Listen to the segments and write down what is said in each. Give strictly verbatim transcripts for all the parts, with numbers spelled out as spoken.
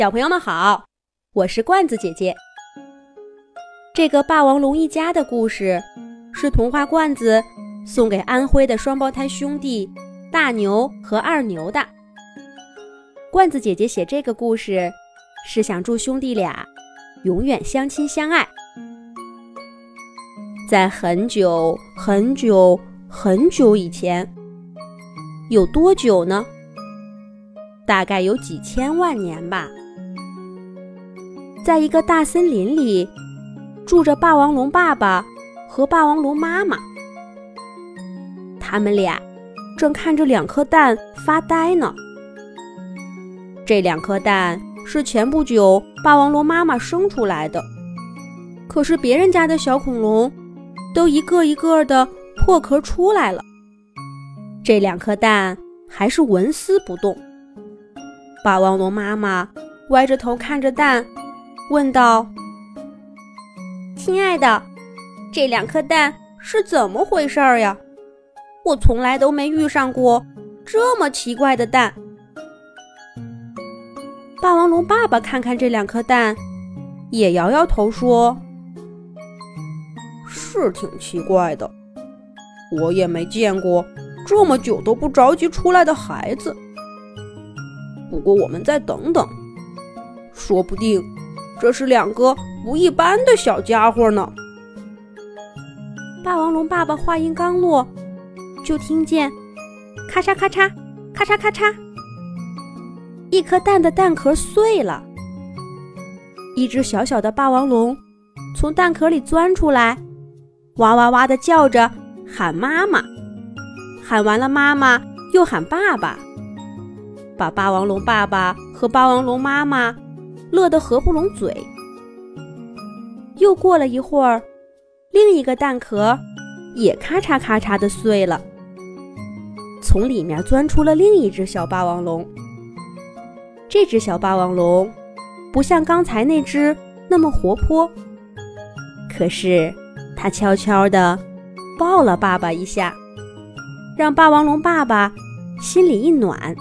小朋友们好，我是罐子姐姐。这个霸王龙一家的故事是童话罐子送给安徽的双胞胎兄弟大牛和二牛的。罐子姐姐写这个故事是想祝兄弟俩永远相亲相爱。在很久很久很久以前，有多久呢？大概有几千万年吧。在一个大森林里，住着霸王龙爸爸和霸王龙妈妈。他们俩正看着两颗蛋发呆呢。这两颗蛋是前不久霸王龙妈妈生出来的，可是别人家的小恐龙都一个一个的破壳出来了，这两颗蛋还是纹丝不动。霸王龙妈妈歪着头看着蛋，问道：亲爱的，这两颗蛋是怎么回事呀？我从来都没遇上过这么奇怪的蛋。霸王龙爸爸看看这两颗蛋，也摇摇头说：是挺奇怪的，我也没见过这么久都不着急出来的孩子。不过我们再等等，说不定这是两个不一般的小家伙呢。霸王龙爸爸话音刚落，就听见咔嚓咔嚓咔嚓咔嚓，一颗蛋的蛋壳碎了。一只小小的霸王龙从蛋壳里钻出来，哇哇哇地叫着喊妈妈，喊完了妈妈又喊爸爸，把霸王龙爸爸和霸王龙妈妈乐得合不拢嘴。又过了一会儿，另一个蛋壳也咔嚓咔嚓地碎了，从里面钻出了另一只小霸王龙。这只小霸王龙不像刚才那只那么活泼，可是它悄悄地抱了爸爸一下，让霸王龙爸爸心里一暖。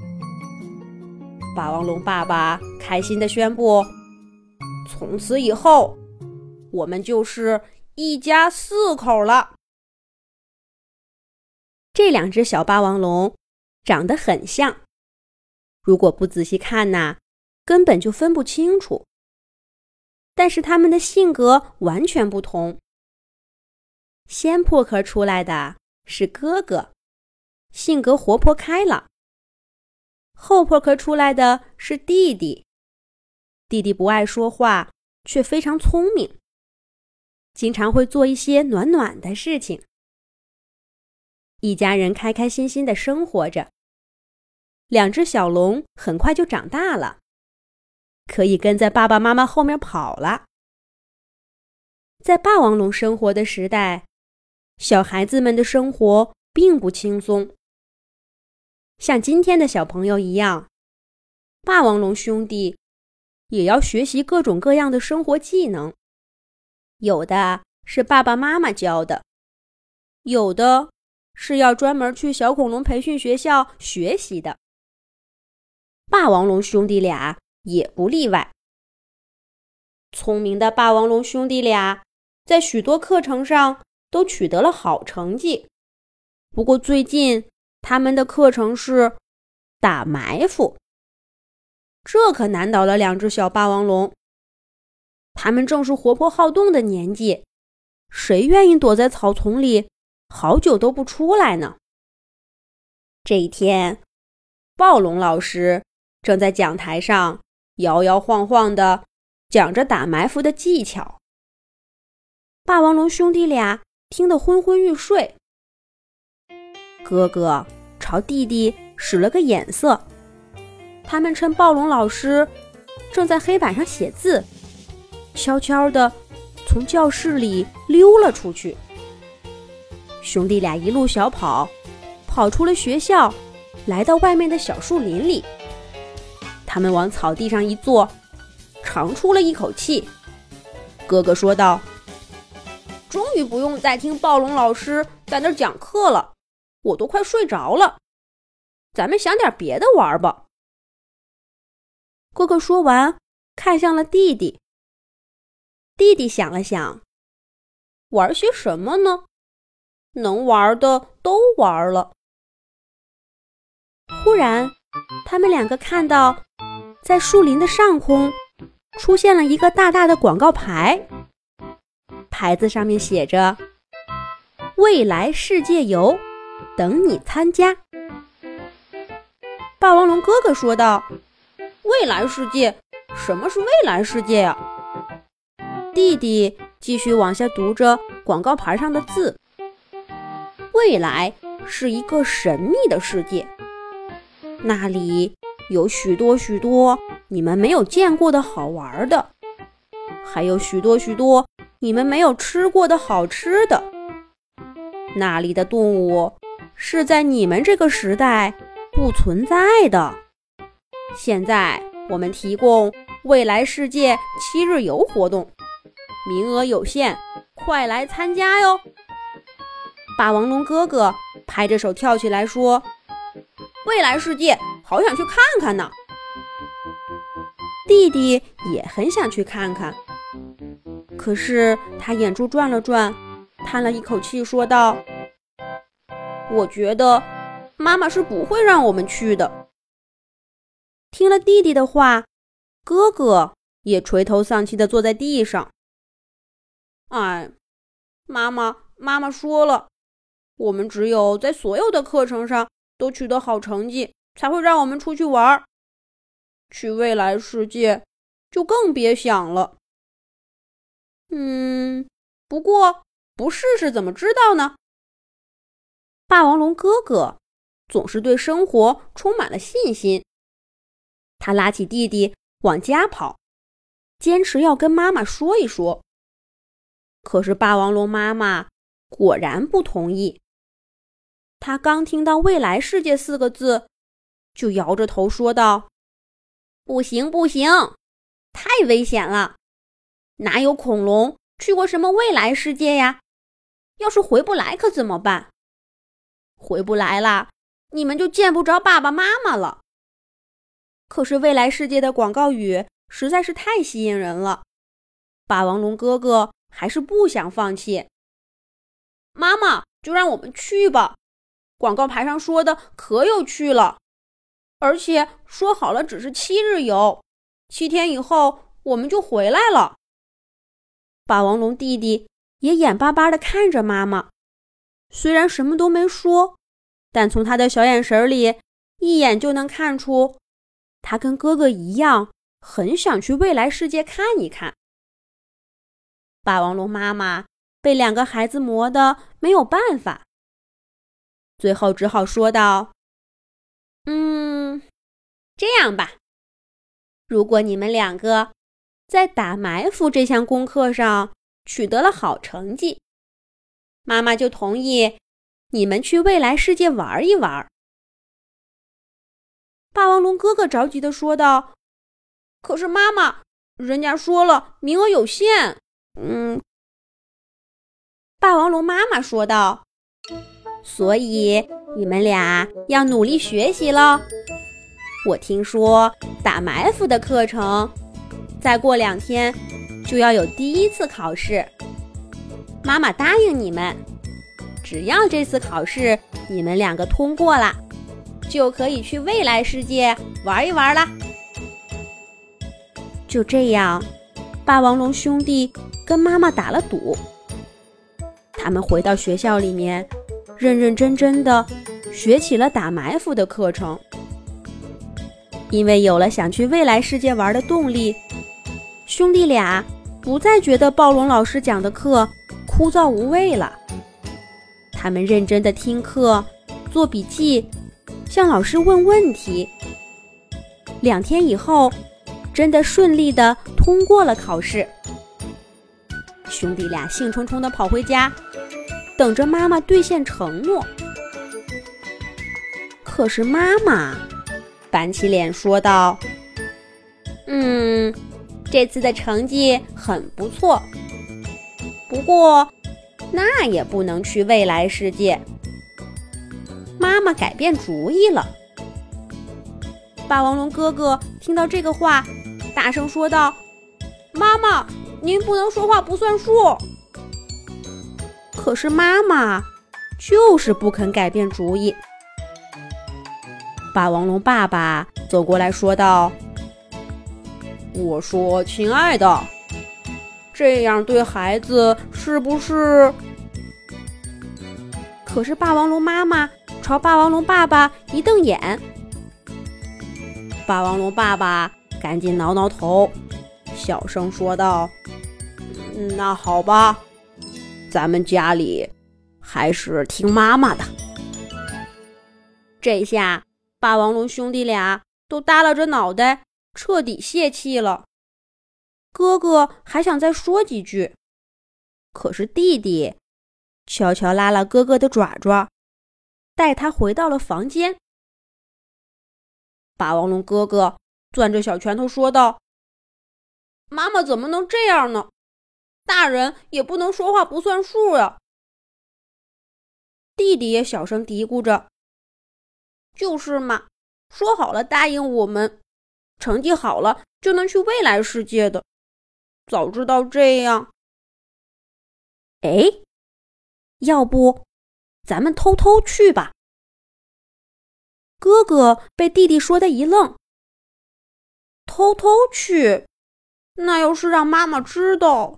霸王龙爸爸开心地宣布，从此以后我们就是一家四口了。这两只小霸王龙长得很像，如果不仔细看呐，根本就分不清楚。但是它们的性格完全不同。先破壳出来的是哥哥，性格活泼开朗。后破壳出来的是弟弟，弟弟不爱说话，却非常聪明，经常会做一些暖暖的事情。一家人开开心心地生活着。两只小龙很快就长大了，可以跟在爸爸妈妈后面跑了。在霸王龙生活的时代，小孩子们的生活并不轻松。像今天的小朋友一样，霸王龙兄弟也要学习各种各样的生活技能，有的是爸爸妈妈教的，有的是要专门去小恐龙培训学校学习的。霸王龙兄弟俩也不例外。聪明的霸王龙兄弟俩在许多课程上都取得了好成绩，不过最近他们的课程是打埋伏，这可难倒了两只小霸王龙。他们正是活泼好动的年纪，谁愿意躲在草丛里好久都不出来呢？这一天，暴龙老师正在讲台上摇摇晃晃地讲着打埋伏的技巧。霸王龙兄弟俩听得昏昏欲睡。哥哥朝弟弟使了个眼色，他们趁暴龙老师正在黑板上写字，悄悄地从教室里溜了出去。兄弟俩一路小跑，跑出了学校，来到外面的小树林里。他们往草地上一坐，长出了一口气。哥哥说道：终于不用再听暴龙老师在那儿讲课了，我都快睡着了。咱们想点别的玩吧。 哥哥说完，看向了弟弟。弟弟想了想，玩些什么呢？能玩的都玩了。忽然，他们两个看到，在树林的上空出现了一个大大的广告牌，牌子上面写着未来世界游，等你参加。霸王龙哥哥说道，未来世界？什么是未来世界呀？弟弟继续往下读着广告牌上的字，未来是一个神秘的世界，那里有许多许多你们没有见过的好玩的，还有许多许多你们没有吃过的好吃的。那里的动物是在你们这个时代不存在的。现在我们提供未来世界七日游活动，名额有限，快来参加哟！霸王龙哥哥拍着手跳起来说，未来世界好想去看看呢。弟弟也很想去看看，可是他眼珠转了转，叹了一口气说道，我觉得妈妈是不会让我们去的。听了弟弟的话，哥哥也垂头丧气地坐在地上。哎，妈妈，妈妈说了，我们只有在所有的课程上都取得好成绩，才会让我们出去玩。去未来世界就更别想了。嗯，不过不试试怎么知道呢？霸王龙哥哥总是对生活充满了信心。他拉起弟弟往家跑，坚持要跟妈妈说一说。可是霸王龙妈妈果然不同意。她刚听到未来世界四个字，就摇着头说道，不行不行，太危险了，哪有恐龙去过什么未来世界呀？要是回不来可怎么办？回不来了，你们就见不着爸爸妈妈了。可是未来世界的广告语实在是太吸引人了，霸王龙哥哥还是不想放弃。妈妈，就让我们去吧，广告牌上说的可有趣了，而且说好了只是七日游，七天以后我们就回来了。霸王龙弟弟也眼巴巴地看着妈妈，虽然什么都没说，但从他的小眼神里一眼就能看出，他跟哥哥一样很想去未来世界看一看。霸王龙妈妈被两个孩子磨得没有办法，最后只好说道，嗯，这样吧，如果你们两个在打埋伏这项功课上取得了好成绩，妈妈就同意你们去未来世界玩一玩。霸王龙哥哥着急地说道，可是妈妈，人家说了名额有限。嗯，霸王龙妈妈说道，所以你们俩要努力学习咯。我听说打埋伏的课程再过两天就要有第一次考试，妈妈答应你们，只要这次考试你们两个通过了，就可以去未来世界玩一玩啦。就这样，霸王龙兄弟跟妈妈打了赌，他们回到学校里面，认认真真的学起了打埋伏的课程。因为有了想去未来世界玩的动力，兄弟俩不再觉得暴龙老师讲的课枯燥无味了。他们认真的听课，做笔记，向老师问问题。两天以后，真的顺利的通过了考试。兄弟俩兴冲冲地跑回家，等着妈妈兑现承诺。可是妈妈板起脸说道，嗯，这次的成绩很不错，不过那也不能去未来世界。妈妈改变主意了。 霸王龙哥哥听到这个话，大声说道：“妈妈，您不能说话不算数。”可是妈妈就是不肯改变主意。霸王龙爸爸走过来说道：“我说，亲爱的，这样对孩子是不是……”可是霸王龙妈妈朝霸王龙爸爸一瞪眼。霸王龙爸爸赶紧挠挠头，小声说道：“那好吧，咱们家里还是听妈妈的。”这下霸王龙兄弟俩都耷拉着脑袋，彻底泄气了。哥哥还想再说几句，可是弟弟悄悄拉了哥哥的爪爪，带他回到了房间。霸王龙哥哥攥着小拳头说道：“妈妈怎么能这样呢？大人也不能说话不算数呀。”弟弟也小声嘀咕着：“就是嘛，说好了答应我们，成绩好了就能去未来世界的，早知道这样。哎，要不咱们偷偷去吧？”哥哥被弟弟说的一愣。偷偷去？那要是让妈妈知道……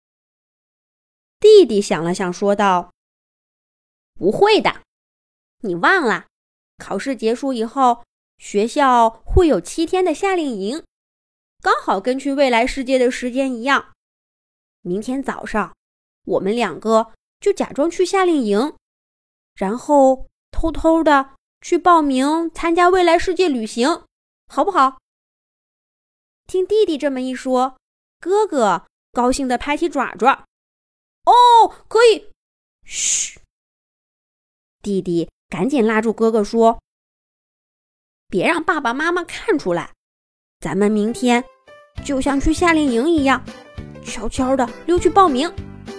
弟弟想了想说道：“不会的，你忘了，考试结束以后，学校会有七天的夏令营，刚好跟去未来世界的时间一样。明天早上，我们两个就假装去夏令营，然后偷偷的去报名参加未来世界旅行，好不好？”听弟弟这么一说，哥哥高兴地拍起爪爪：“哦，可以！”嘘！弟弟赶紧拉住哥哥说：“别让爸爸妈妈看出来，咱们明天就像去夏令营一样，悄悄地溜去报名。”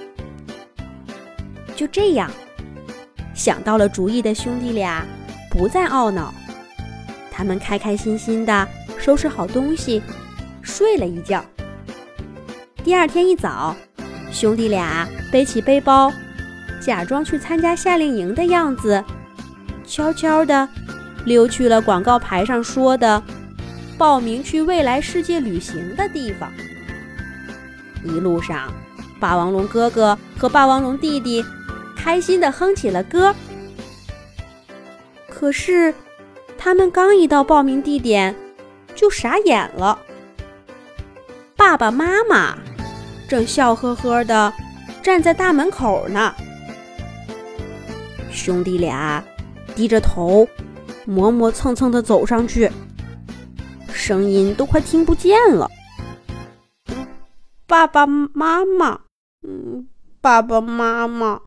就这样，想到了主意的兄弟俩不再懊恼，他们开开心心地收拾好东西，睡了一觉。第二天一早，兄弟俩背起背包，假装去参加夏令营的样子，悄悄地溜去了广告牌上说的报名去未来世界旅行的地方。一路上，霸王龙哥哥和霸王龙弟弟开心地哼起了歌。可是他们刚一到报名地点，就傻眼了。爸爸妈妈正笑呵呵地站在大门口呢。兄弟俩低着头，磨磨蹭蹭地走上去，声音都快听不见了。爸爸妈妈，嗯，爸爸妈妈。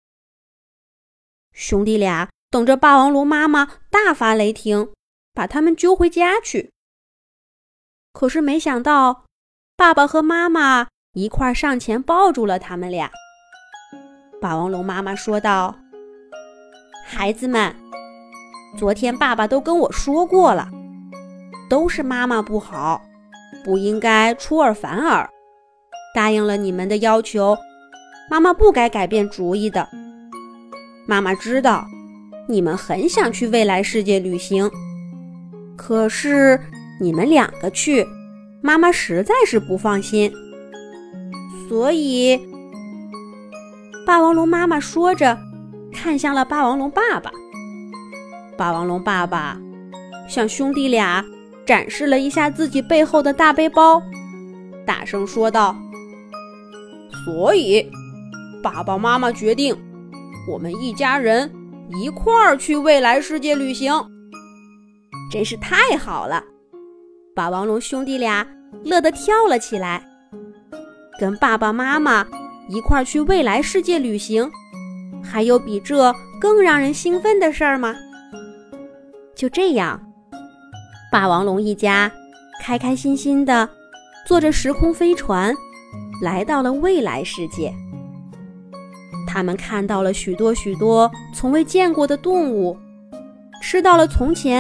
兄弟俩等着霸王龙妈妈大发雷霆，把他们揪回家去。可是没想到，爸爸和妈妈一块上前抱住了他们俩。霸王龙妈妈说道：“孩子们，昨天爸爸都跟我说过了，都是妈妈不好，不应该出尔反尔，答应了你们的要求，妈妈不该改变主意的。妈妈知道你们很想去未来世界旅行，可是你们两个去，妈妈实在是不放心。所以……”霸王龙妈妈说着，看向了霸王龙爸爸。霸王龙爸爸向兄弟俩展示了一下自己背后的大背包，大声说道：“所以，爸爸妈妈决定，我们一家人一块儿去未来世界旅行。”真是太好了！霸王龙兄弟俩乐得跳了起来。跟爸爸妈妈一块儿去未来世界旅行，还有比这更让人兴奋的事儿吗？就这样，霸王龙一家开开心心地坐着时空飞船来到了未来世界。他们看到了许多许多从未见过的动物，吃到了从前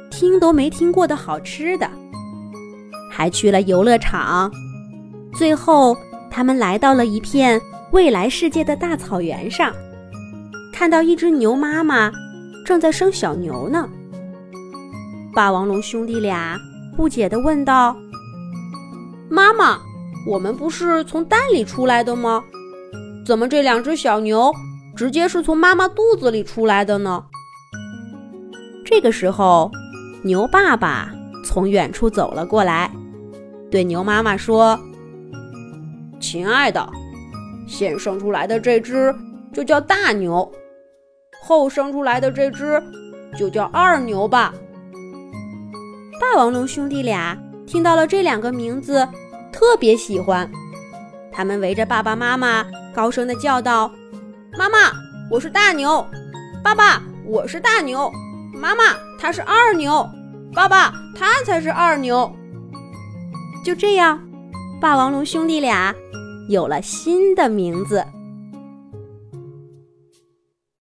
听都没听过的好吃的，还去了游乐场。最后，他们来到了一片未来世界的大草原上，看到一只牛妈妈正在生小牛呢。霸王龙兄弟俩不解地问道：妈妈，我们不是从蛋里出来的吗？怎么这两只小牛直接是从妈妈肚子里出来的呢？这个时候，牛爸爸从远处走了过来，对牛妈妈说：亲爱的，先生出来的这只就叫大牛，后生出来的这只就叫二牛吧。霸王龙兄弟俩听到了这两个名字，特别喜欢，他们围着爸爸妈妈高声地叫道：妈妈，我是大牛；爸爸，我是大牛；妈妈，他是二牛；爸爸，他才是二牛。就这样，霸王龙兄弟俩有了新的名字。